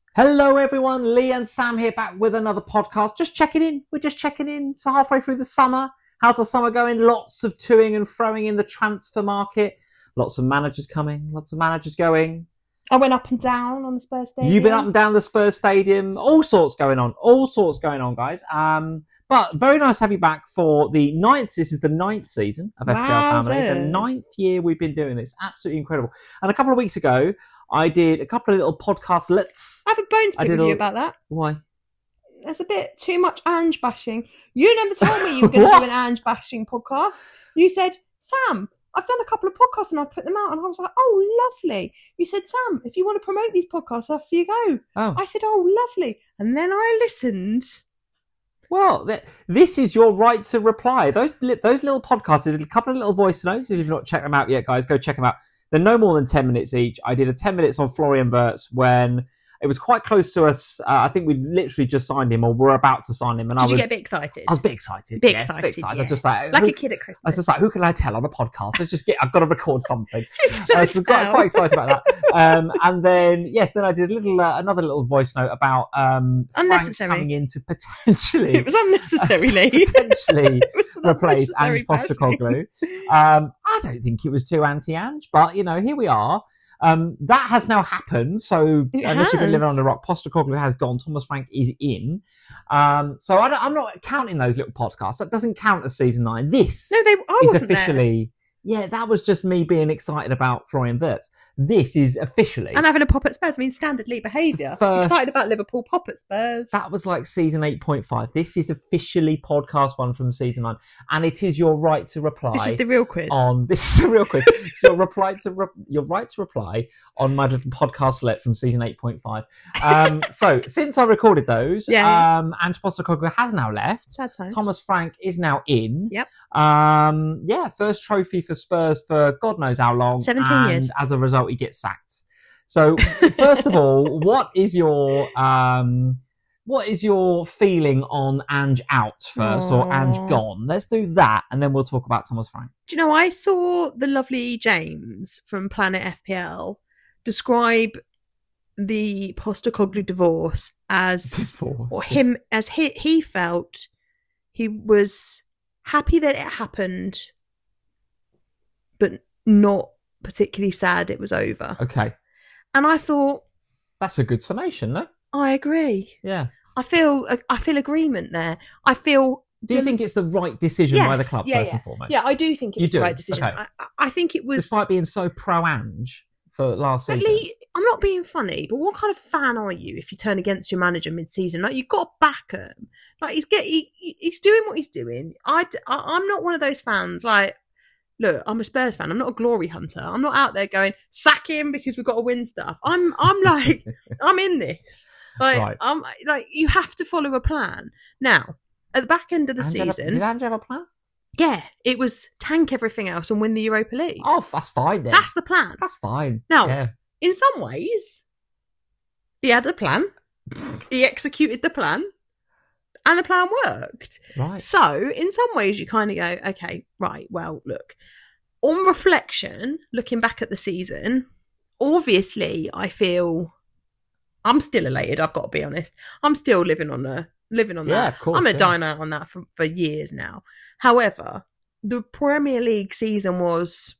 Hello everyone, Lee and Sam here back with another podcast. Just checking in. We're just checking in. So halfway through the summer. How's the summer going? Lots of toing and froing in the transfer market. Lots of managers coming, lots of managers going. I went up and down on the Spurs Stadium. You've been up and down the Spurs Stadium. All sorts going on, guys. But very nice to have you back for the ninth. This is the ninth season of FPL Family. The ninth year we've been doing this. Absolutely incredible. And a couple of weeks ago, I did a couple of little podcasts. I have a bone to pick with you about that. Why? There's a bit too much Ange bashing. You never told me you were going to do an Ange bashing podcast. You said, Sam, I've done a couple of podcasts and I've put them out. And I was like, oh, lovely. You said, Sam, if you want to promote these podcasts, off you go. Oh. I said, oh, lovely. And then I listened. Well, this is your right to reply. Those little podcasts, I did a couple of little voice notes. If you've not checked them out yet, guys, go check them out. They're no more than 10 minutes each. I did a 10 minutes on Florian Wirtz when it was quite close to us. I think we literally just signed him or were about to sign him. And Did you get a bit excited? I was a bit excited. Bit yes, excited, a bit excited. yeah. I was just like a kid at Christmas. I was just like, who can I tell on a podcast? I've got to record something. I was quite excited about that. And then I did another little voice note about unnecessary Frank coming in to potentially. It was unnecessarily potentially replace Ange Postecoglou. I don't think it was too anti-Ange, but here we are. That has now happened. So unless you've been living on the rock, Postecoglou has gone. Thomas Frank is in. So I'm not counting those little podcasts. That doesn't count as season 9. This is officially. Yeah, that was just me being excited about Florian Wirtz. This is officially... And having a pop at Spurs means standard Lee behaviour. Excited about Liverpool, pop at Spurs. That was like season 8.5. This is officially podcast 1 from season 9. And it is your right to reply... This is the real quiz. This is the real quiz. It's your right to reply on my little podcast select from season 8.5. So, since I recorded those, Ange Postecoglou has now left. Sad times. Thomas Frank is now in. Yep. First trophy for Spurs for God knows how long. 17 years. And as a result, he gets sacked. So, first of all, what is your feeling on Ange out first or Ange gone? Let's do that, and then we'll talk about Thomas Frank. Do you know, I saw the lovely James from Planet FPL describe the Postecoglou divorce as he felt he was happy that it happened, but not particularly sad it was over. Okay. And I thought... That's a good summation, no? I agree. Yeah. I feel agreement there. I feel... Do you think it's the right decision by the club, first and foremost? Yeah, I do think it's the right decision. Okay. I think it was... Despite being so pro-Ange for last season. Lee, I'm not being funny, but what kind of fan are you if you turn against your manager mid-season? Like, you've got to back him. Like, he's doing what he's doing. I'm not one of those fans, like... Look, I'm a Spurs fan. I'm not a glory hunter. I'm not out there going, sack him because we've got to win stuff. I'm like, I'm in this. Like, right. I'm like, you have to follow a plan. Now, at the back end of the season... Did Ange have a plan? Yeah, it was tank everything else and win the Europa League. Oh, that's fine then. That's the plan. That's fine. Now, in some ways, he had a plan. He executed the plan. And the plan worked. Right. So, in some ways, you kind of go, okay, right, well, look. On reflection, looking back at the season, obviously, I feel I'm still elated, I've got to be honest. I'm still living on that. Of course. I'm a diner on that for years now. However, the Premier League season was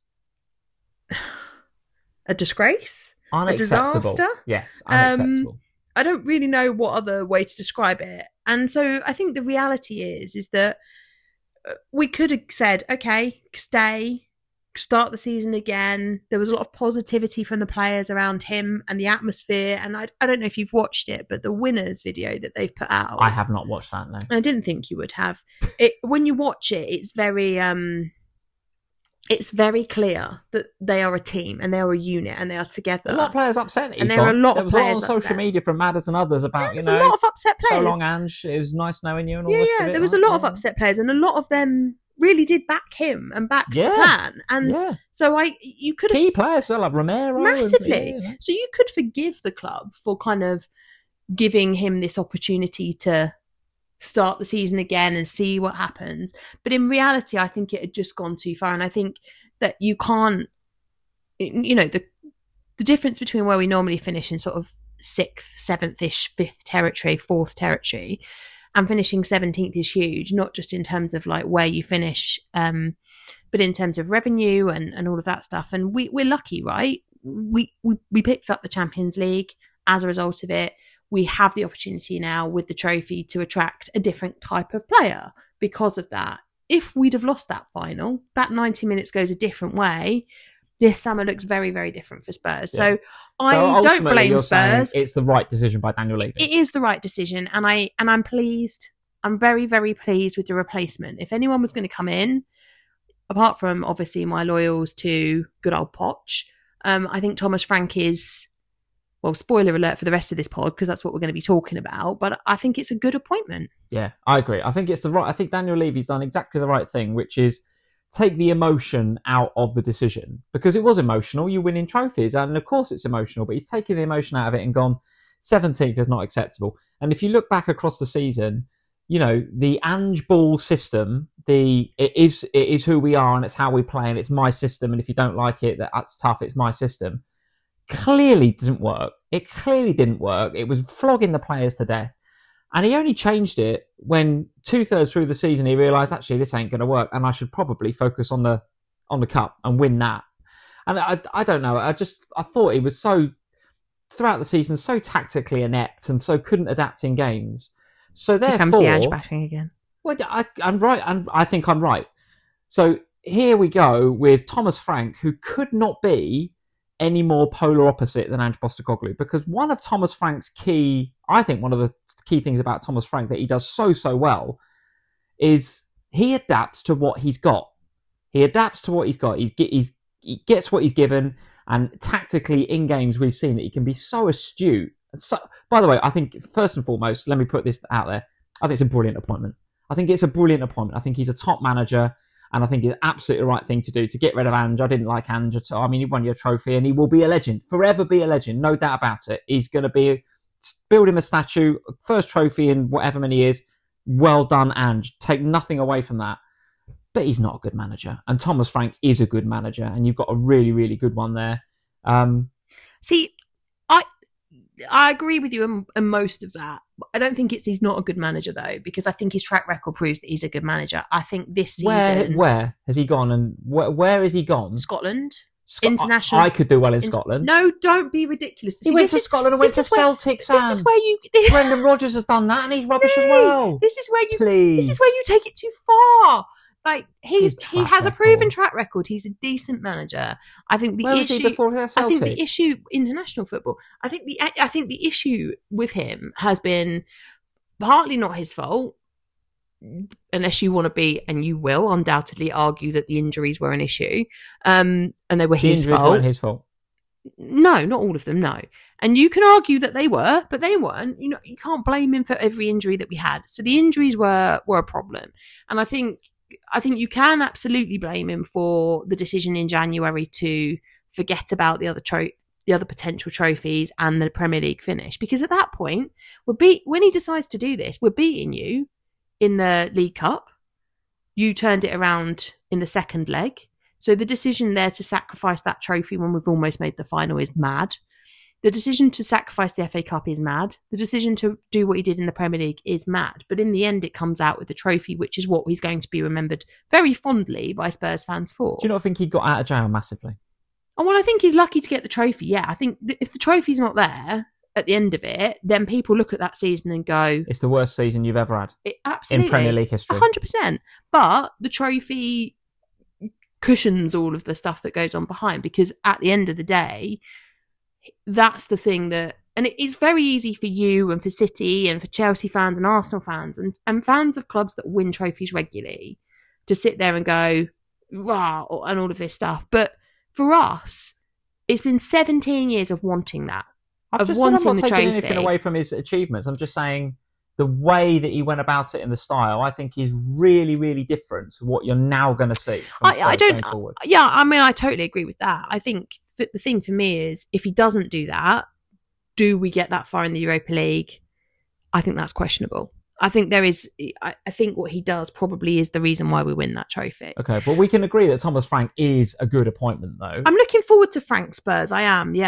a disgrace. Unacceptable. A disaster. Yes, unacceptable. I don't really know what other way to describe it. And so I think the reality is that we could have said, okay, start the season again. There was a lot of positivity from the players around him and the atmosphere. And I don't know if you've watched it, but the winners video that they've put out. I have not watched that, no. I didn't think you would have. When you watch it, it's very clear that they are a team and they are a unit and they are together. A lot of players upset. And there are a lot of players There was a lot on social media from Madders and others about, a lot of upset players. So long, Ange. It was nice knowing you and all this. Yeah, there was a lot of upset players and a lot of them really did back him and back the plan. And so you could have... Key players, so like Romero. Massively. So you could forgive the club for kind of giving him this opportunity to start the season again and see what happens. But in reality, I think it had just gone too far. And I think that you can't, the difference between where we normally finish in sort of 6th, 7th-ish, 5th territory, 4th territory, and finishing 17th is huge, not just in terms of like where you finish, but in terms of revenue and all of that stuff. And we're lucky, right? We picked up the Champions League as a result of it. We have the opportunity now with the trophy to attract a different type of player because of that. If we'd have lost that final, that 90 minutes goes a different way. This summer looks very, very different for Spurs. Yeah. So I don't blame Spurs. It's the right decision by Daniel Levy. It is the right decision. And I'm pleased. I'm very, very pleased with the replacement. If anyone was going to come in, apart from obviously my loyals to good old Poch, I think Thomas Frank is, well, spoiler alert for the rest of this pod, because that's what we're going to be talking about. But I think it's a good appointment. Yeah, I agree. I think Daniel Levy's done exactly the right thing, which is take the emotion out of the decision, because it was emotional. You're winning trophies, and of course it's emotional, but he's taken the emotion out of it and gone 17th is not acceptable. And if you look back across the season, you know, the Ange Ball system, it is who we are and it's how we play and it's my system. And if you don't like it, that's tough. It's my system. Clearly didn't work. It clearly didn't work. It was flogging the players to death. And he only changed it when 2/3 through the season he realised, actually, this ain't going to work, and I should probably focus on the cup and win that. And I don't know. I thought he was so, throughout the season, so tactically inept and so couldn't adapt in games. So therefore, here comes the Ange bashing again. Well, I'm right, and I think I'm right. So here we go with Thomas Frank, who could not be any more polar opposite than Ange Postecoglou, because one of Thomas Frank's one of the key things about Thomas Frank that he does so well is he adapts to what he's got. He adapts to what he's got. He gets what he's given, and tactically in games we've seen that he can be so astute. So, by the way, I think first and foremost, let me put this out there. I think it's a brilliant appointment. I think he's a top manager. And I think it's absolutely the right thing to do to get rid of Ange. I didn't like Ange at all. I mean, he won you a trophy and he will be a legend, forever be a legend, no doubt about it. He's going to build him a statue, first trophy in whatever many years. Well done, Ange. Take nothing away from that. But he's not a good manager. And Thomas Frank is a good manager. And you've got a really, really good one there. See, I agree with you in most of that. I don't think he's not a good manager, though, because I think his track record proves that he's a good manager. I think this season... Where has he gone, and where has he gone? Scotland. International. I could do well in Scotland. No, don't be ridiculous. He went to Scotland and went to Celtic, Sam. This is where you... Brendan Rodgers has done that, and he's rubbish as well. This is where you take it too far. Like he has a proven track record. He's a decent manager. I think the issue. Was he before Celtic? I think the issue international football. I think the issue with him has been partly not his fault, unless you want to be, and you will undoubtedly argue that the injuries were an issue, and they were his fault. The injuries weren't his fault. No, not all of them. No, and you can argue that they were, but they weren't. You know, you can't blame him for every injury that we had. So the injuries were a problem, and I think you can absolutely blame him for the decision in January to forget about the other potential trophies and the Premier League finish, because at that point when he decides to do this, we're beating you in the League Cup. You turned it around in the second leg, so the decision there to sacrifice that trophy when we've almost made the final is mad. The decision to sacrifice the FA Cup is mad. The decision to do what he did in the Premier League is mad. But in the end, it comes out with the trophy, which is what he's going to be remembered very fondly by Spurs fans for. Do you not think he got out of jail massively? Oh, well, I think he's lucky to get the trophy, yeah. I think if the trophy's not there at the end of it, then people look at that season and go... It's the worst season you've ever had. Absolutely. In Premier League history. 100%. But the trophy cushions all of the stuff that goes on behind, because at the end of the day... That's the thing that, and it's very easy for you and for City and for Chelsea fans and Arsenal fans and fans of clubs that win trophies regularly to sit there and go, wow, and all of this stuff. But for us, it's been 17 years of wanting that. I'm not taking anything away from his achievements. I'm just saying the way that he went about it and the style, I think, is really, really different to what you're now going to see. Going forward. Yeah, I mean, I totally agree with that. I think the thing for me is, if he doesn't do that, do we get that far in the Europa League? I think that's questionable. I think I think what he does probably is the reason why we win that trophy. Okay, but we can agree that Thomas Frank is a good appointment, though. I'm looking forward to Frank Spurs. I am, yeah.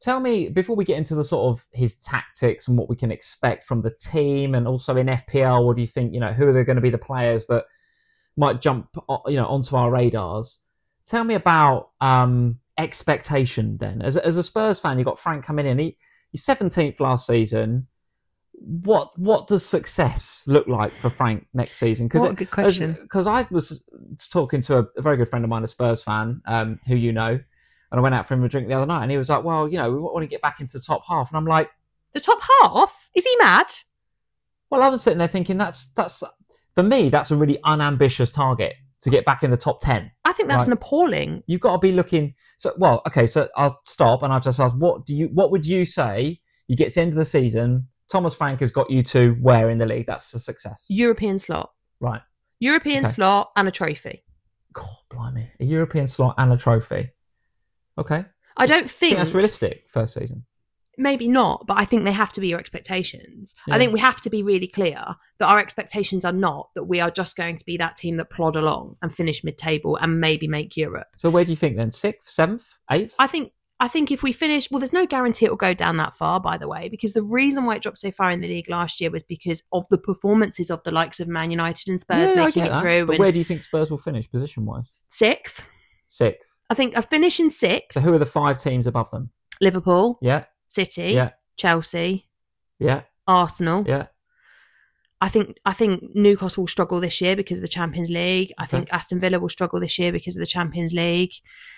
tell me, before we get into the sort of his tactics and what we can expect from the team, and also in FPL, what do you think, who are going to be the players that might jump, onto our radars? Tell me about expectation then. As a Spurs fan, you've got Frank coming in. He's 17th last season. What does success look like for Frank next season? What a good question. Because I was talking to a very good friend of mine, a Spurs fan, who and I went out for him a drink the other night, and he was like, well, we want to get back into the top half. And I'm like... The top half? Is he mad? Well, I was sitting there thinking, that's for me, that's a really unambitious target, to get back in the top 10. I think that's an appalling... You've got to be looking... So I'll stop and I'll just ask, what would you say you get to the end of the season, Thomas Frank has got you to where in the league? That's a success. European slot. Right. European slot and a trophy. God, blimey. A European slot and a trophy. Okay. I don't think that's realistic first season. Maybe not, but I think they have to be your expectations. Yeah. I think we have to be really clear that our expectations are not that we are just going to be that team that plod along and finish mid-table and maybe make Europe. So where do you think then? 6th, 7th, 8th? I think if we finish... Well, there's no guarantee it will go down that far, by the way, because the reason why it dropped so far in the league last year was because of the performances of the likes of Man United and Spurs making it through. But where do you think Spurs will finish position-wise? 6th. 6th. I think a finish in 6th. So who are the 5 teams above them? Liverpool. Yeah. City. Yeah. Chelsea. Yeah. Arsenal. Yeah. I think Newcastle will struggle this year because of the Champions League. I think Aston Villa will struggle this year because of the Champions League.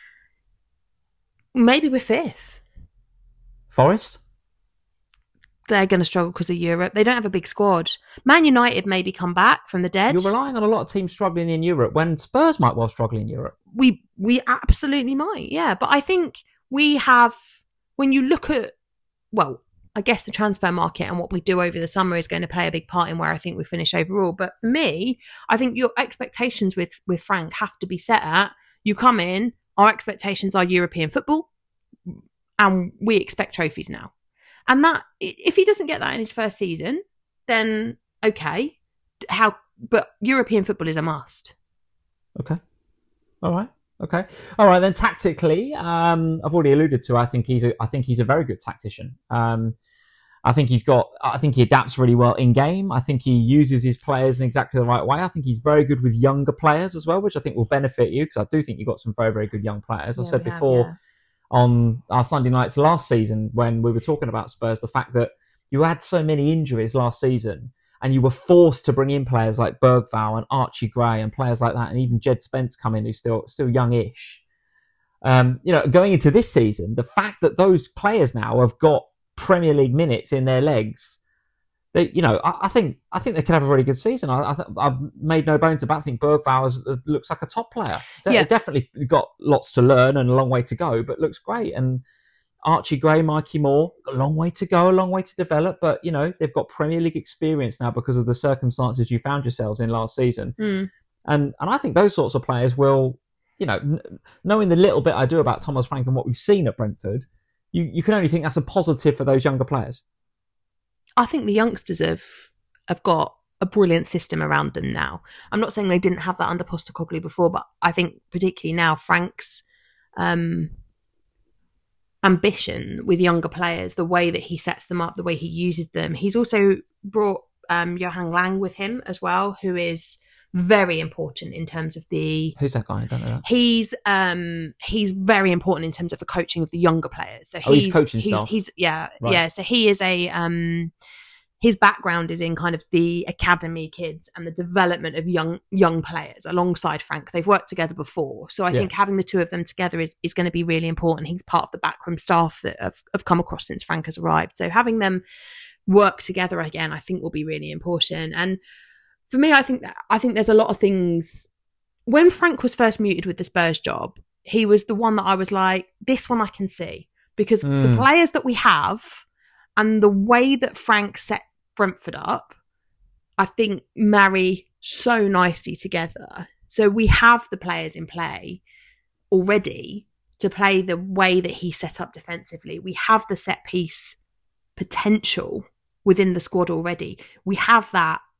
Maybe we're 5th. Forest? They're going to struggle because of Europe. They don't have a big squad. Man United maybe come back from the dead. You're relying on a lot of teams struggling in Europe when Spurs might well struggle in Europe. We absolutely might, yeah. But I think we have, when you look at, well, I guess the transfer market and what we do over the summer is going to play a big part in where I think we finish overall. But for me, I think your expectations with Frank have to be set at, you come in, our expectations are European football, and we expect trophies now. And that, if he doesn't get that in his first season, then okay. But European football is a must. Okay. All right. Okay. All right. Then tactically, I've already alluded to. I think he's a very good tactician. I think he adapts really well in game. I think he uses his players in exactly the right way. I think he's very good with younger players as well, which I think will benefit you, because I do think you've got some very, very good young players. I said before on our Sunday nights last season, when we were talking about Spurs, the fact that you had so many injuries last season and you were forced to bring in players like Bergvall and Archie Gray and players like that, and even Jed Spence come in, who's still youngish. Going into this season, the fact that those players now have got Premier League minutes in their legs, I think they could have a really good season. I've made no bones about it. I think Bergvall looks like a top player. Definitely got lots to learn and a long way to go, but looks great. And Archie Gray, Mikey Moore, a long way to go, a long way to develop, but they've got Premier League experience now because of the circumstances you found yourselves in last season. And I think those sorts of players will, knowing the little bit I do about Thomas Frank and what we've seen at Brentford, you can only think that's a positive for those younger players. I think the youngsters have got a brilliant system around them now. I'm not saying they didn't have that under Postecoglou before, but I think particularly now Frank's ambition with younger players, the way that he sets them up, the way he uses them. He's also brought Johan Lang with him as well, who is very important in terms of the... Who's that guy? I don't know that. He's very important in terms of the coaching of the younger players. So he's coaching staff. Yeah. So he is his background is in kind of the academy kids and the development of young players alongside Frank. They've worked together before. So I think having the two of them together is going to be really important. He's part of the backroom staff that have come across since Frank has arrived. So having them work together again, I think will be really important. And for me, I think there's a lot of things. When Frank was first muted with the Spurs job, he was the one that I was like, this one I can see, because the players that we have and the way that Frank set Brentford up, I think marry so nicely together. So we have the players in play already to play the way that he set up defensively. We have the set piece potential within the squad already. We have that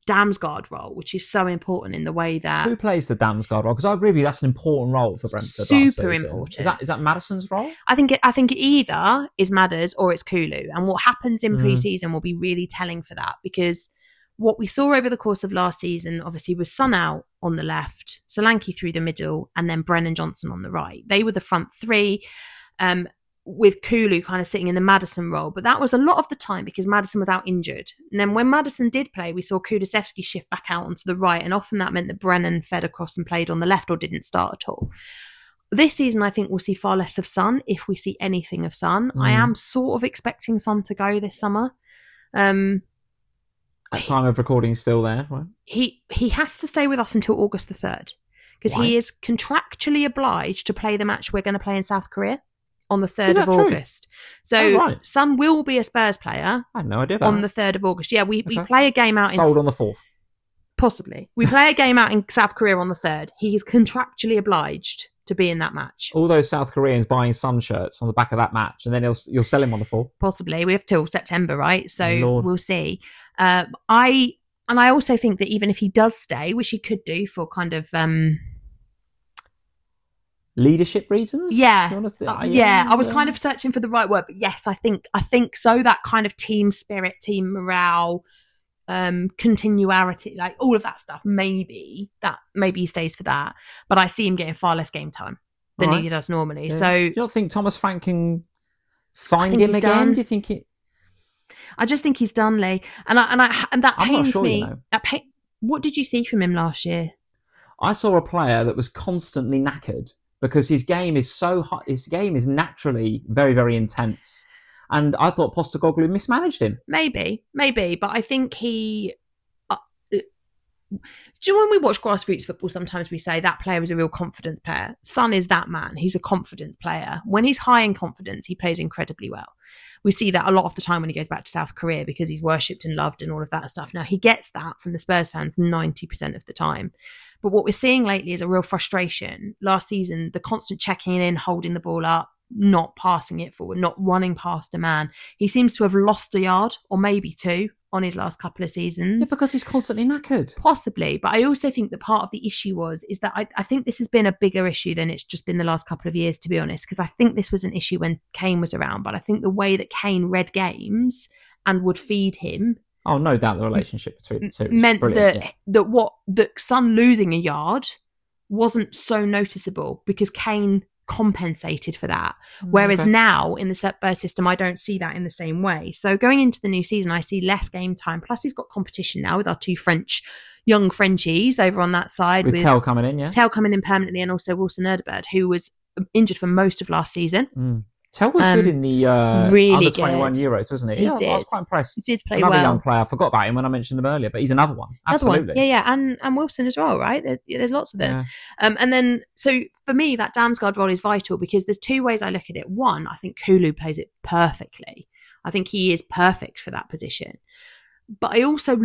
Damsgaard role, which is so important in the way that... Who plays the Damsgaard role? Because I agree with you, that's an important role for Brentford. Super important. Is that Maddison's role? I think it either is Madders or it's Kulu. And what happens in pre-season will be really telling for that, because what we saw over the course of last season, obviously, was Son out on the left, Solanke through the middle, and then Brennan Johnson on the right. They were the front three. With Kulu kind of sitting in the Maddison role. But that was a lot of the time because Maddison was out injured. And then when Maddison did play, we saw Kulusevski shift back out onto the right, and often that meant that Brennan fed across and played on the left or didn't start at all. This season, I think we'll see far less of Son, if we see anything of Son. I am sort of expecting Son to go this summer. At time of recording still there, right? He has to stay with us until August the 3rd, because he is contractually obliged to play the match we're going to play in South Korea on the 3rd of August. So Son will be a Spurs player. I had no idea about on the 3rd of August. Yeah, we play a game out sold on the 4th. Possibly. We play a game out in South Korea on the 3rd. He is contractually obliged to be in that match. All those South Koreans buying Son shirts on the back of that match, and then you'll sell him on the 4th. Possibly. We have till September, right? So we'll see. I also think that even if he does stay, which he could do for kind of leadership reasons? Yeah. I was kind of searching for the right word, but yes, I think so. That kind of team spirit, team morale, continuity, like all of that stuff. Maybe he stays for that, but I see him getting far less game time than he does normally. Yeah. So, do you not think Thomas Frank can find him again? Done. Do you think it? I just think he's done, Lee, and that pains me. You know. What did you see from him last year? I saw a player that was constantly knackered, because his game is so hot. His game is naturally very, very intense. And I thought Postecoglou mismanaged him. Maybe. But I think he... do you know when we watch grassroots football, sometimes we say that player is a real confidence player? Son is that man. He's a confidence player. When he's high in confidence, he plays incredibly well. We see that a lot of the time when he goes back to South Korea, because he's worshipped and loved and all of that stuff. Now, he gets that from the Spurs fans 90% of the time. But what we're seeing lately is a real frustration. Last season, the constant checking in, holding the ball up, not passing it forward, not running past a man. He seems to have lost a yard, or maybe two, on his last couple of seasons. Yeah, because he's constantly knackered. Possibly. But I also think that part of the issue is that I think this has been a bigger issue than it's just been the last couple of years, to be honest, because I think this was an issue when Kane was around. But I think the way that Kane read games and would feed him... Oh, no doubt the relationship between the two meant that Son losing a yard wasn't so noticeable, because Kane compensated for that. Whereas now in the Spurs system, I don't see that in the same way. So going into the new season, I see less game time. Plus, he's got competition now with our two young Frenchies over on that side. With Tell coming in, yeah. Tell coming in permanently, and also Wilson Erdebird, who was injured for most of last season. Tell was good in the really under 21 Euros, wasn't he? He did. I was quite impressed. He did play another well. Young player. I forgot about him when I mentioned him earlier, but he's another one. Absolutely. Yeah. And Wilson as well, right? There's lots of them. Yeah. And then, so for me, that Damsgaard role is vital, because there's two ways I look at it. One, I think Kulu plays it perfectly. I think he is perfect for that position. But I also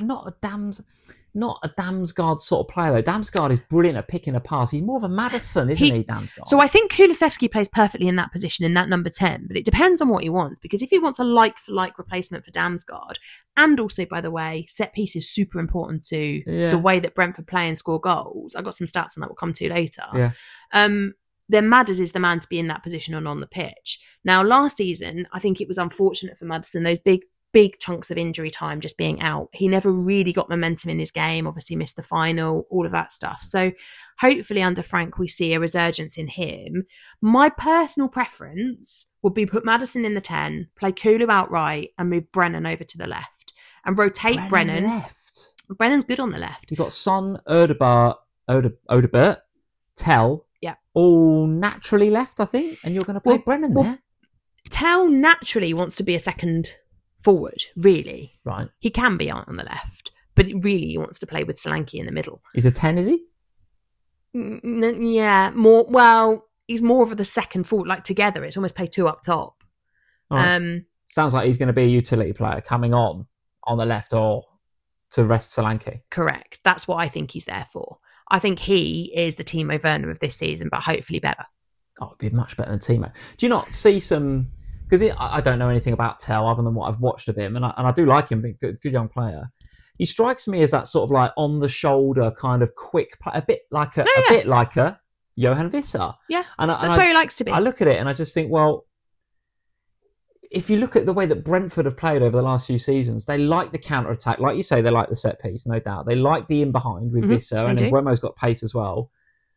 not a Damsgaard sort of player, though. Damsgaard is brilliant at picking a pass. He's more of a Maddison, isn't he, Damsgaard? So I think Kulusevski plays perfectly in that position, in that number 10, but it depends on what he wants, because if he wants a like-for-like replacement for Damsgaard, and also, by the way, set piece is super important to the way that Brentford play and score goals. I've got some stats on that we'll come to later. Yeah. Then Madders is the man to be in that position and on the pitch. Now, last season, I think it was unfortunate for Maddison, those big chunks of injury time just being out. He never really got momentum in his game, obviously missed the final, all of that stuff. So hopefully under Frank we see a resurgence in him. My personal preference would be put Maddison in the 10, play Kulu outright, and move Brennan over to the left and rotate Brennan. Left. Brennan's good on the left. You've got Son, Odebert, Tell, all naturally left, I think, and you're going to play Brennan there. Tell naturally wants to be a second forward, really. Right. He can be on the left, but really he wants to play with Solanke in the middle. He's a 10, is he? Yeah, more. Well, he's more of the second forward, like together. It's almost play two up top. Right. Sounds like he's going to be a utility player coming on the left, or to rest Solanke. Correct. That's what I think he's there for. I think he is the Timo Werner of this season, but hopefully better. Oh, it'd be much better than Timo. Do you not see some... Because I don't know anything about Tell other than what I've watched of him, and I do like him, good young player. he strikes me as that sort of like on the shoulder kind of quick, a bit like a Johan Visser. Yeah, that's where he likes to be. I look at it and I just think, well, if you look at the way that Brentford have played over the last few seasons, they like the counter-attack. Like you say, they like the set piece, no doubt. They like the in-behind with Visser, and then Mbeumo's got pace as well.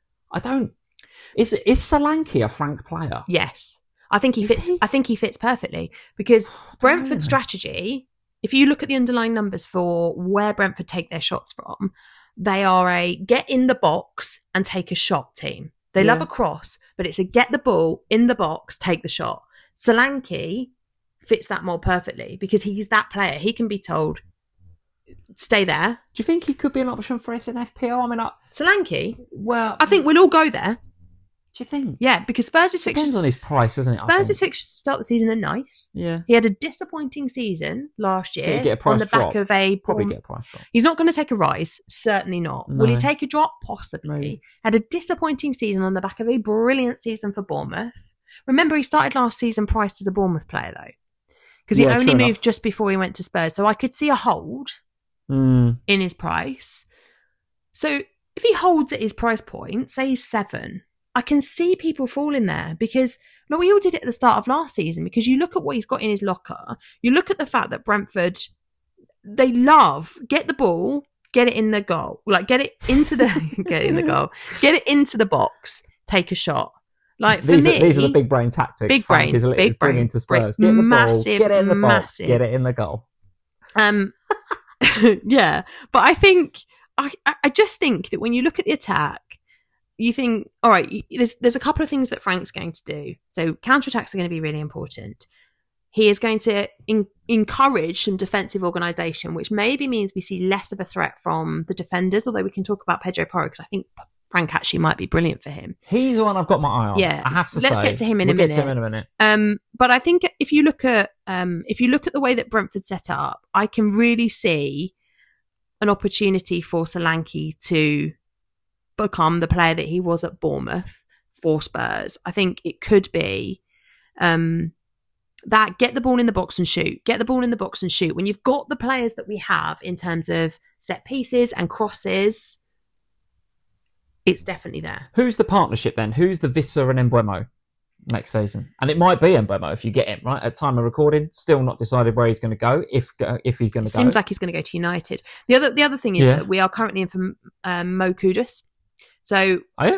Is Solanke a Frank player? Yes. I think he fits. I think he fits perfectly because Brentford's strategy, if you look at the underlying numbers for where Brentford take their shots from, they are a get in the box and take a shot team. They love a cross, but it's a get the ball in the box, take the shot. Solanke fits that mold perfectly because he's that player. He can be told, stay there. Do you think he could be an option for us in FPL? I mean, Solanke? Well, I think we'll all go there. Do you think? Yeah, because Spurs' fixtures... Depends on his price, doesn't it? Spurs' fixtures to start the season are nice. Yeah. He had a disappointing season last year on the back of a... Probably get a price drop. He's not going to take a rise, certainly not. No. Will he take a drop? Possibly. No. Had a disappointing season on the back of a brilliant season for Bournemouth. Remember, he started last season priced as a Bournemouth player, though. Because he only moved just before he went to Spurs. So I could see a hold in his price. So if he holds at his price point, say he's 7... I can see people falling there because we all did it at the start of last season because you look at what he's got in his locker. You look at the fact that Brentford, they love get the ball, get it in the goal, like get it into the get it in the goal, get it into the box, take a shot. Like for me, these are the big brain tactics. Big brain, big brain into Spurs. Get the ball, get it in the box, get it in the goal. Yeah, but I think I just think that when you look at the attack. You think, all right, there's a couple of things that Frank's going to do. So counterattacks are going to be really important. He is going to encourage some defensive organisation, which maybe means we see less of a threat from the defenders, although we can talk about Pedro Porro because I think Frank actually might be brilliant for him. He's the one I've got my eye on. Yeah, I have to Let's get to him in a minute. Get to him in a minute. But I think if you look at the way that Brentford set up, I can really see an opportunity for Solanke to become the player that he was at Bournemouth for Spurs. I think it could be that get the ball in the box and shoot. Get the ball in the box and shoot. When you've got the players that we have in terms of set pieces and crosses, it's definitely there. Who's the partnership then? Who's the Visser and Mbeumo next season? And it might be Mbeumo if you get him, right? At time of recording, still not decided where he's going to go, if he's going to go. Seems like he's going to go to United. The other thing is that we are currently in for Mo Kudus. So,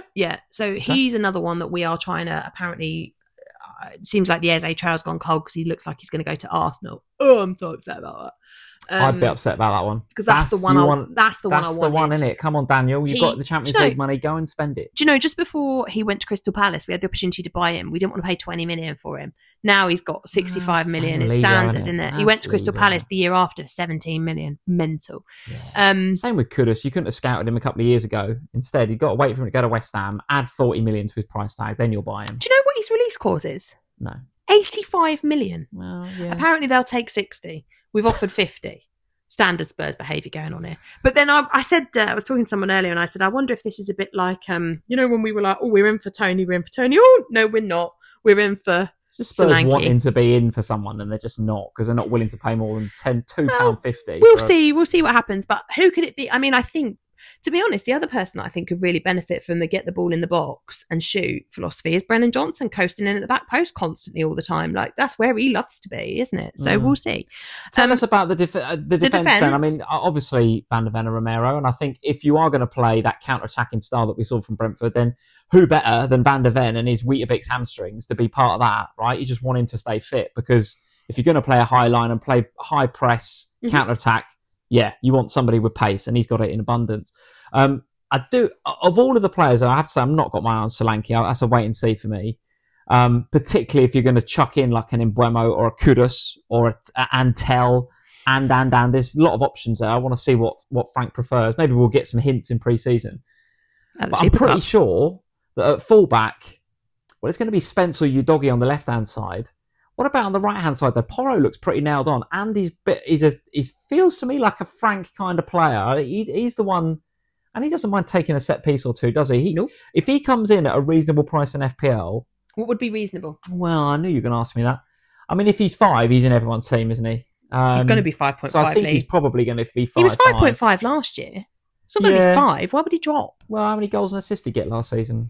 so he's another one that we are trying to apparently, it seems like the Eze trail's gone cold because he looks like he's going to go to Arsenal. Oh, I'm so upset about that. I'd be upset about that one. Because that's the one I wanted. That's the one, isn't it? Come on, Daniel. You've got the Champions League money. Go and spend it. Do you know, just before he went to Crystal Palace, we had the opportunity to buy him. We didn't want to pay 20 million for him. Now he's got 65 million. It's standard, isn't it? He went to Crystal Palace the year after, 17 million. Mental. Yeah. Same with Kudus. You couldn't have scouted him a couple of years ago. Instead, you've got to wait for him to go to West Ham, add 40 million to his price tag, then you'll buy him. Do you know what his release clause is? No. 85 million. Well, yeah. Apparently they'll take 60. We've offered 50. Standard Spurs behaviour going on here. But then I said, I was talking to someone earlier and I said, I wonder if this is a bit like, when we were like, oh, we're in for Tony. Oh, no, we're not. We're in for Spurs wanting to be in for someone and they're just not because they're not willing to pay more than £2.50. We'll see. We'll see what happens. But who could it be? I mean, I think, to be honest, the other person that I think could really benefit from the get the ball in the box and shoot philosophy is Brennan Johnson, coasting in at the back post constantly all the time. Like, that's where he loves to be, isn't it? So we'll see. Tell us about the defence then. I mean, obviously Van der Ven and Romero, and I think if you are going to play that counter-attacking style that we saw from Brentford, then who better than Van der Ven and his Weetabix hamstrings to be part of that, right? You just want him to stay fit because if you're going to play a high line and play high press, counter-attack, you want somebody with pace, and he's got it in abundance. I do. Of all of the players, I have to say, I've not got my eye on Solanke. That's a wait and see for me. Particularly if you're going to chuck in like an Mbeumo or a Kudus or an Antel and. There's a lot of options there. I want to see what Frank prefers. Maybe we'll get some hints in pre-season. But I'm pretty sure that at fullback, well, it's going to be Spence or Udogie on the left-hand side. What about on the right-hand side, though? Porro looks pretty nailed on, and he feels to me like a Frank kind of player. He's the one, and he doesn't mind taking a set piece or two, does he? Nope. If he comes in at a reasonable price in FPL... What would be reasonable? Well, I knew you were going to ask me that. I mean, if he's 5, he's in everyone's team, isn't he? He's going to be 5.5. So I think he's probably going to be 5. He was 5.5 last year. It's not going to be 5. Why would he drop? Well, how many goals and assists did he get last season?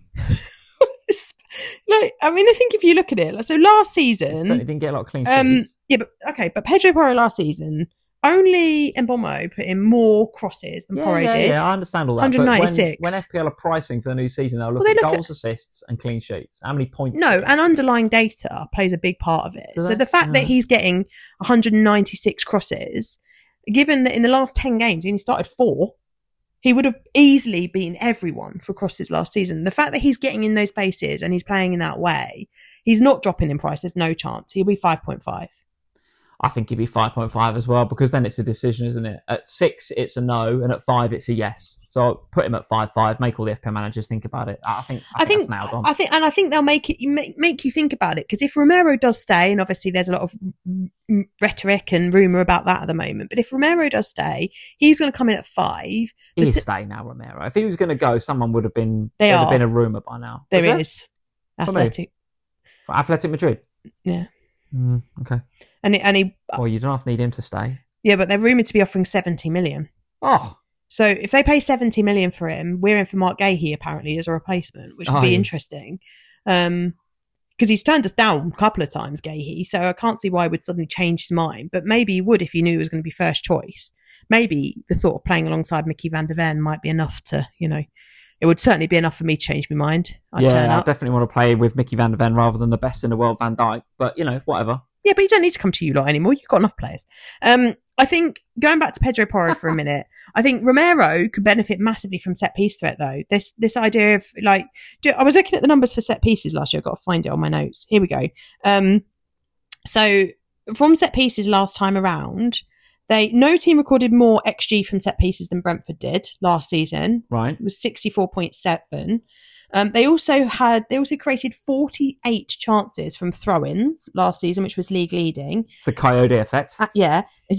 I mean, I think if you look at it, so last season... Certainly didn't get a lot of clean sheets. Yeah, but Pedro Porro last season, only Mbeumo put in more crosses than Porro did. Yeah, I understand all that. 196. But when FPL are pricing for the new season, they'll look at goals, assists, and clean sheets. How many points? No, and underlying data plays a big part of it. So the fact that he's getting 196 crosses, given that in the last 10 games he only started 4, he would have easily beaten everyone for crosses last season. The fact that he's getting in those spaces and he's playing in that way, he's not dropping in price. There's no chance. He'll be 5.5. I think he'd be 5.5 as well, because then it's a decision, isn't it? At 6, it's a no, and at 5, it's a yes. So I'll put him at 5.5. Make all the FPL managers think about it. I think that's nailed on. I think they'll make you think about it, because if Romero does stay, and obviously there's a lot of rhetoric and rumor about that at the moment, but if Romero does stay, he's going to come in at 5. He's staying now, Romero. If he was going to go, someone would have been. There'd have been a rumor by now. There is. Athletic. For Athletic Madrid. Yeah. Okay. And he. Well, you don't have to need him to stay. Yeah, but they're rumoured to be offering 70 million. Oh. So if they pay 70 million for him, we're in for Mark Gahey apparently as a replacement, which would be interesting. Because he's turned us down a couple of times, Gahey. So I can't see why he would suddenly change his mind. But maybe he would if he knew he was going to be first choice. Maybe the thought of playing alongside Mickey van der Ven might be enough to, it would certainly be enough for me to change my mind. I definitely want to play with Mickey van der Ven rather than the best in the world, Van Dijk. But, whatever. Yeah, but you don't need to come to you lot anymore. You've got enough players. I think, going back to Pedro Porro for a minute, I think Romero could benefit massively from set piece threat, though. This idea of, I was looking at the numbers for set pieces last year. I've got to find it on my notes. Here we go. So, from set pieces last time around, no team recorded more XG from set pieces than Brentford did last season. Right. It was 64.7. They also created 48 chances from throw-ins last season, which was league leading. It's the Coyote effect. Yeah.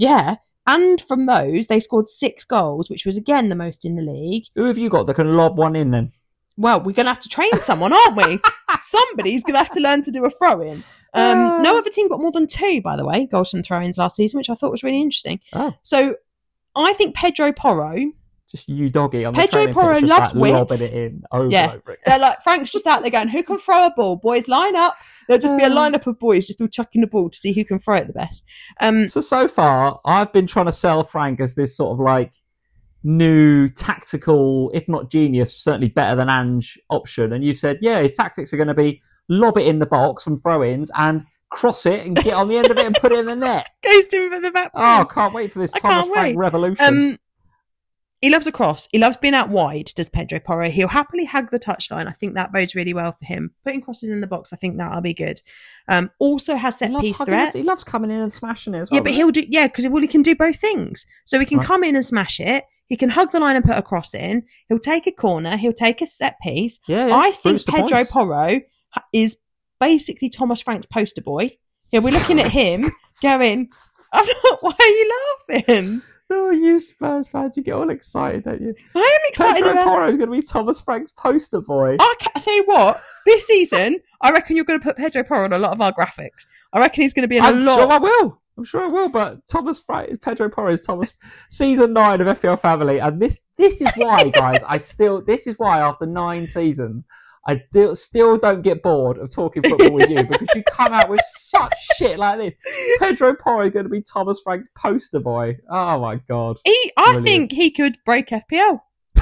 And from those, they scored 6 goals, which was again the most in the league. Who have you got that can lob one in then? Well, we're going to have to train someone, aren't we? Somebody's going to have to learn to do a throw-in. No other team got more than 2, by the way, goals from throw-ins last season, which I thought was really interesting. Oh. So I think Pedro Porro... Just you doggy on the Pedro Porro pitch, loves width. Lobbing it in over and over again. They're like, Frank's just out there going, who can throw a ball? Boys, line up. There'll just be a lineup of boys just all chucking the ball to see who can throw it the best. So far, I've been trying to sell Frank as this sort of new tactical, if not genius, certainly better than Ange option. And you said, his tactics are going to be lob it in the box from throw-ins and cross it and get on the end of it and put it in the net. Goes to him for the back. Oh, I can't wait for this Thomas Frank revolution. He loves a cross. He loves being out wide, does Pedro Porro. He'll happily hug the touchline. I think that bodes really well for him. Putting crosses in the box, I think that'll be good. Also has set piece threat. He loves coming in and smashing it as well. Yeah, but he'll do, because he can do both things. So he can come in and smash it. He can hug the line and put a cross in. He'll take a corner. He'll take a set piece. Yeah. I think Pedro Porro is basically Thomas Frank's poster boy. Yeah, we're looking at him going, why are you laughing? Oh, you Spurs fans, you get all excited, don't you? I am excited. Pedro Porro is going to be Thomas Frank's poster boy. I tell you what, this season, I reckon you're going to put Pedro Porro on a lot of our graphics. I reckon he's going to be in a lot. I'm sure I will, but Pedro Porro is season 9 of FPL Family, and this is why, guys, this is why after 9 seasons, I still don't get bored of talking football with you, because you come out with such shit like this. Pedro Porro is going to be Thomas Frank's poster boy. Oh my God. I think he could break FPL.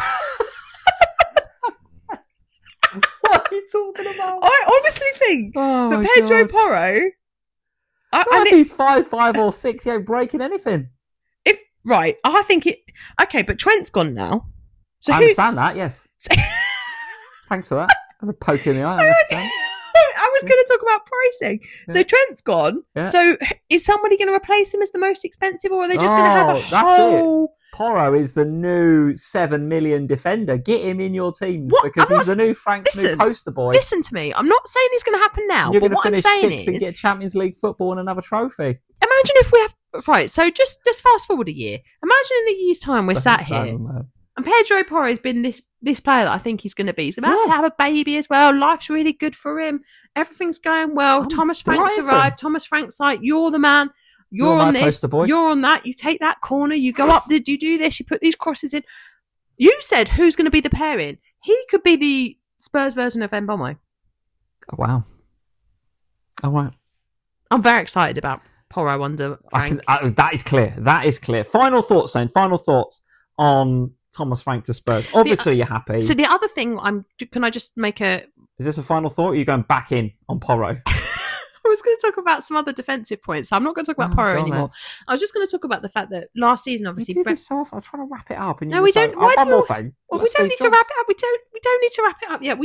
What are you talking about? I honestly think that Pedro Porro... he's 5'5" or 6, he ain't breaking anything. I think it... Okay, but Trent's gone now. So I understand that, yes. Thanks for that. I'm a poke in the eye. I was going to talk about pricing. Yeah. So Trent's gone. Yeah. So is somebody going to replace him as the most expensive, or are they just going to have a whole... It. Porro is the new 7 million defender. Get him in your team because he's the new Frank's new poster boy. Listen to me. I'm not saying he's going to happen now. But what I'm saying is, get Champions League football and another trophy. Imagine if we have so just fast forward a year. Imagine in a year's time we're sat here. And Pedro Porro has been this player that I think he's going to be. He's about to have a baby as well. Life's really good for him. Everything's going well. Thomas Frank's arrived. Thomas Frank's like, you're the man. You're on this. You're on that. You take that corner. You go up. You do this. You put these crosses in. You said who's going to be the pairing. He could be the Spurs version of Mbeumo. Oh, wow. All right. I'm very excited about Porro under Frank. That is clear. That is clear. Final thoughts then. Final thoughts on Thomas Frank to Spurs. Obviously, you're happy. So the other thing, can I just make a... Is this a final thought, or are you going back in on Porro? I was going to talk about some other defensive points. So I'm not going to talk about Porro anymore. I was just going to talk about the fact that last season, obviously... You do this so often. I'm trying to wrap it up. And no, we don't. Why do we... Well, we don't need to wrap it up. We don't need to wrap it up yet.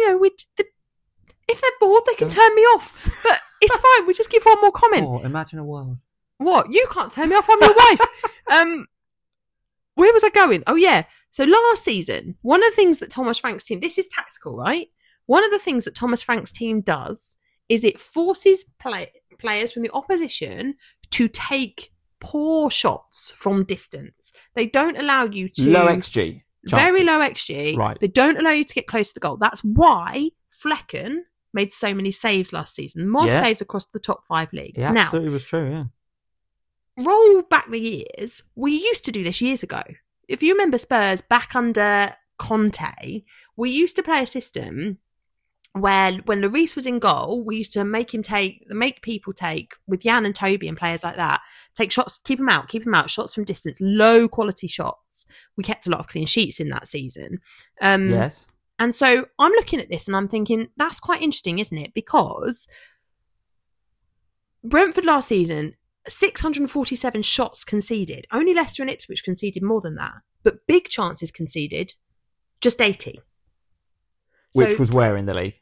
If they're bored, they can turn me off. But it's fine. We just give one more comment. Oh, imagine a world. What? You can't turn me off. I'm your wife. Where was I going? Oh, yeah. So last season, one of the things that Thomas Frank's team... This is tactical, right? One of the things that Thomas Frank's team does is it forces players from the opposition to take poor shots from distance. They don't allow you to... Low XG. Very low XG. Right. They don't allow you to get close to the goal. That's why Flecken made so many saves last season. More saves across the top 5 leagues. Yeah, absolutely was true, yeah. Roll back the years. We used to do this years ago. If you remember Spurs back under Conte, we used to play a system where when Lloris was in goal, we used to make people take, with Jan and Toby and players like that, take shots, keep them out, shots from distance, low quality shots. We kept a lot of clean sheets in that season. Yes. And so I'm looking at this and I'm thinking, that's quite interesting, isn't it? Because Brentford last season, 647 shots conceded. Only Leicester and Ipswich conceded more than that. But big chances conceded, just 80. Which was where in the league?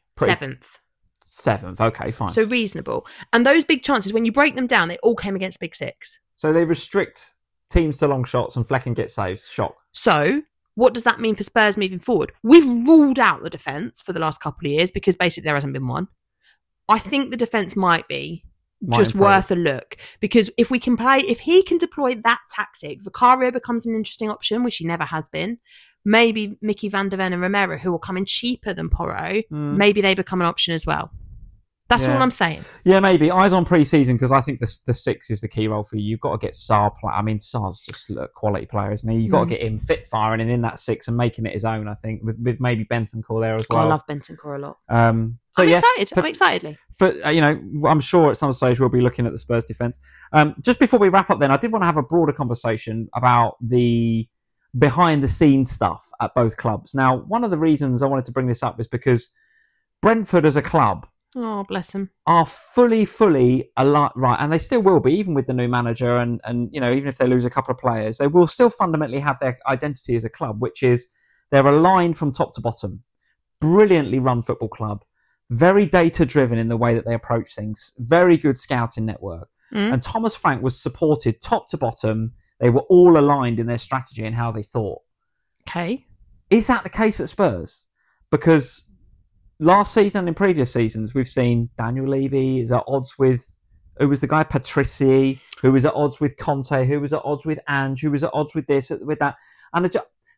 Seventh. Okay, fine. So reasonable. And those big chances, when you break them down, they all came against Big Six. So they restrict teams to long shots and Flecken gets saves. Shock. So what does that mean for Spurs moving forward? We've ruled out the defence for the last couple of years because basically there hasn't been one. I think the defence might improve. Worth a look, because if he can deploy that tactic, Vicario becomes an interesting option, which he never has been. Maybe Mickey van der Ven and Romero, who will come in cheaper than Porro, maybe they become an option as well. That's all I'm saying. Yeah, maybe. Eyes on pre-season, because I think the 6 is the key role for you. You've got to get Sarr. Sarr's just a quality player, isn't he? You've got to get him fit firing and in that 6 and making it his own, I think, with maybe Bentancur there as well. I love Bentancur a lot. I'm excited. I'm excited. I'm sure at some stage we'll be looking at the Spurs defence. Just before we wrap up then, I did want to have a broader conversation about the behind-the-scenes stuff at both clubs. Now, one of the reasons I wanted to bring this up is because Brentford as a club... Oh, bless them. ...are fully alive, right, and they still will be, even with the new manager and even if they lose a couple of players, they will still fundamentally have their identity as a club, which is they're aligned from top to bottom. Brilliantly run football club. Very data-driven in the way that they approach things. Very good scouting network. And Thomas Frank was supported top to bottom. They were all aligned in their strategy and how they thought. Okay. Is that the case at Spurs? Because last season and in previous seasons, we've seen Daniel Levy is at odds with, who was the guy, Patrici, who was at odds with Conte, who was at odds with Ange, who was at odds with this, with that. And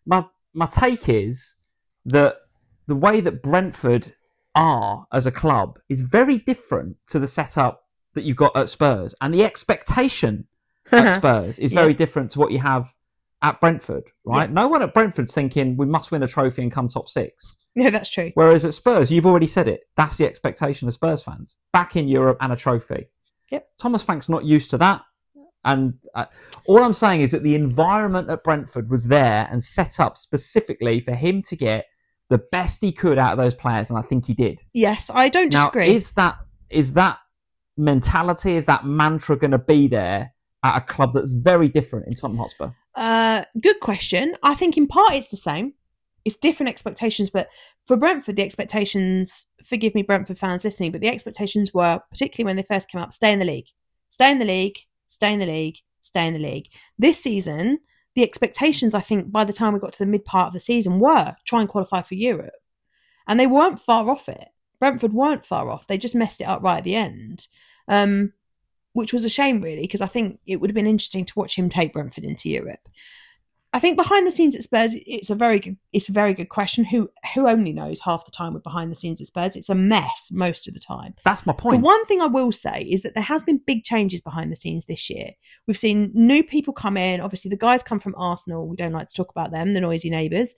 my take is that the way that Brentford are as a club is very different to the setup that you've got at Spurs. And the expectation at Spurs is very different to what you have at Brentford, right? Yeah. No one at Brentford's thinking we must win a trophy and come top 6. No, that's true. Whereas at Spurs, you've already said it. That's the expectation of Spurs fans. Back in Europe and a trophy. Yep. Thomas Frank's not used to that. And all I'm saying is that the environment at Brentford was there and set up specifically for him to get the best he could out of those players, and I think he did. Yes, I don't disagree. Now, is that mentality, is that mantra going to be there at a club that's very different in Tottenham Hotspur? Good question. I think in part it's the same. It's different expectations, but for Brentford, the expectations, forgive me Brentford fans listening, but the expectations were, particularly when they first came up, stay in the league. Stay in the league, stay in the league, stay in the league. This season, the expectations, I think, by the time we got to the mid part of the season were try and qualify for Europe. And they weren't far off it. Brentford weren't far off. They just messed it up right at the end. Which was a shame, really, because I think it would have been interesting to watch him take Brentford into Europe. I think behind the scenes at Spurs, it's a very good question. Who only knows half the time with behind the scenes at Spurs? It's a mess most of the time. That's my point. The one thing I will say is that there has been big changes behind the scenes this year. We've seen new people come in. Obviously, the guys come from Arsenal. We don't like to talk about them, the noisy neighbours.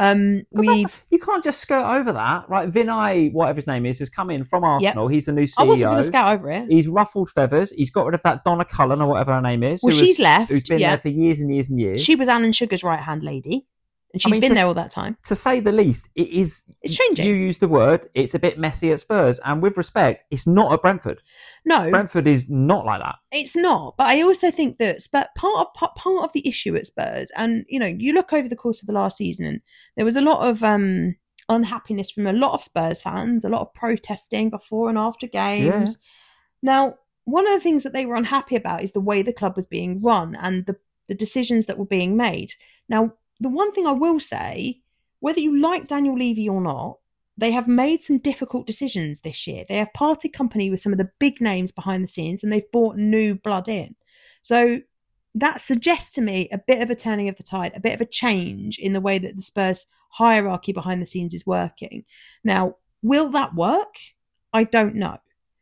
You can't just skirt over that, right? Vinay, whatever his name is, has come in from Arsenal. Yep. He's the new CEO. I wasn't going to scout over it. He's ruffled feathers. He's got rid of that Donna Cullen or whatever her name is. Well, she's left. Who's been there for years and years and years. She was Alan Sugar's right-hand lady. And she's been there all that time. To say the least, it's changing. You use the word, it's a bit messy at Spurs. And with respect, it's not at Brentford. No. Brentford is not like that. It's not. But I also think that part of the issue at Spurs, and, you look over the course of the last season, and there was a lot of unhappiness from a lot of Spurs fans, a lot of protesting before and after games. Yeah. Now, one of the things that they were unhappy about is the way the club was being run and the decisions that were being made. Now, the one thing I will say, whether you like Daniel Levy or not, they have made some difficult decisions this year. They have parted company with some of the big names behind the scenes and they've brought new blood in. So that suggests to me a bit of a turning of the tide, a bit of a change in the way that the Spurs hierarchy behind the scenes is working. Now, will that work? I don't know.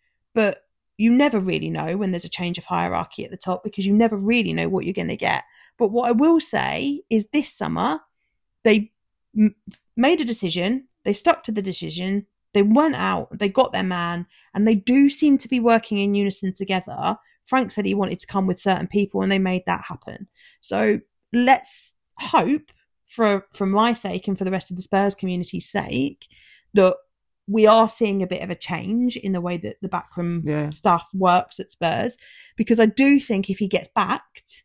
But you never really know when there's a change of hierarchy at the top because you never really know what you're going to get. But what I will say is this summer, they made a decision. They stuck to the decision. They went out. They got their man. And they do seem to be working in unison together. Frank said he wanted to come with certain people and they made that happen. So let's hope, for my sake and for the rest of the Spurs community's sake, that we are seeing a bit of a change in the way that the backroom stuff works at Spurs, because I do think if he gets backed,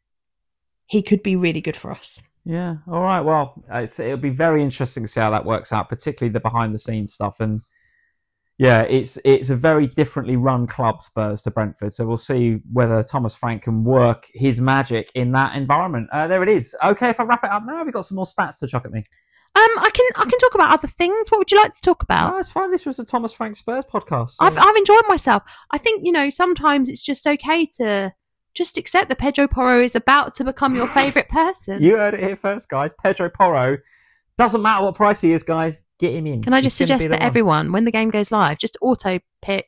he could be really good for us. Yeah. All right. Well, it'll be very interesting to see how that works out, particularly the behind the scenes stuff. And yeah, it's a very differently run club, Spurs, to Brentford. So we'll see whether Thomas Frank can work his magic in that environment. There it is. Okay, if I wrap it up now, we've got some more stats to chuck at me. I can talk about other things. What would you like to talk about? Oh, it's fine. This was a Thomas Frank Spurs podcast. So. I've enjoyed myself. I think, sometimes it's just okay to just accept that Pedro Porro is about to become your favourite person. You heard it here first, guys. Pedro Porro. Doesn't matter what price he is, guys. Get him in. Can I just suggest that everyone, when the game goes live, just auto pick.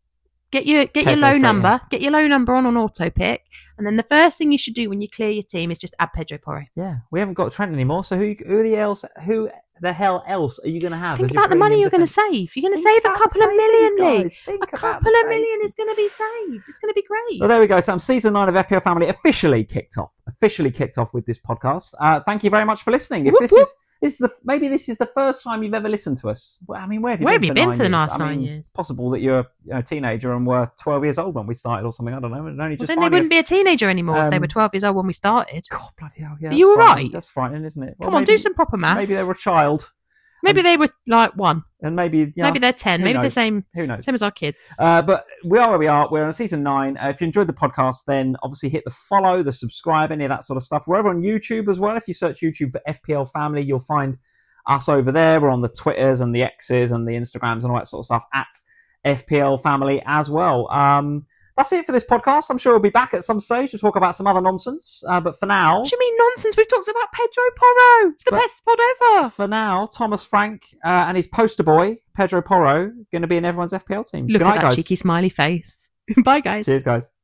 Get your low number. Get your low number on auto pick. And then the first thing you should do when you clear your team is just add Pedro Porro. Yeah, we haven't got Trent anymore. So who the hell else are you going to have? Think about the money you're going to save. You're going to save a couple of million, Lee. A couple of million is going to be saved. It's going to be great. Well, there we go. So season 9 of FPL Family officially kicked off with this podcast. Thank you very much for listening. If maybe this is the first time you've ever listened to us. Well, I mean, where have you been for the last 9 years? It's possible that you're a teenager and were 12 years old when we started or something. I don't know. Then they wouldn't be a teenager anymore if they were 12 years old when we started. God, bloody hell, yeah. You were right. That's frightening, isn't it? Come on, do some proper maths. Maybe they were a child. Maybe they were like 1. And maybe they're 10. Maybe they're the same. Who knows? Same as our kids. But we are where we are. We're on season 9. If you enjoyed the podcast, then obviously hit the follow, the subscribe, any of that sort of stuff. We're over on YouTube as well. If you search YouTube for FPL Family, you'll find us over there. We're on the Twitters and the X's and the Instagrams and all that sort of stuff at FPL Family as well. That's it for this podcast. I'm sure we'll be back at some stage to talk about some other nonsense. But for now... What do you mean nonsense? We've talked about Pedro Porro. It's the best pod ever. For now, Thomas Frank and his poster boy, Pedro Porro, going to be in everyone's FPL team. Look at that cheeky smiley face. Bye, guys. Cheers, guys.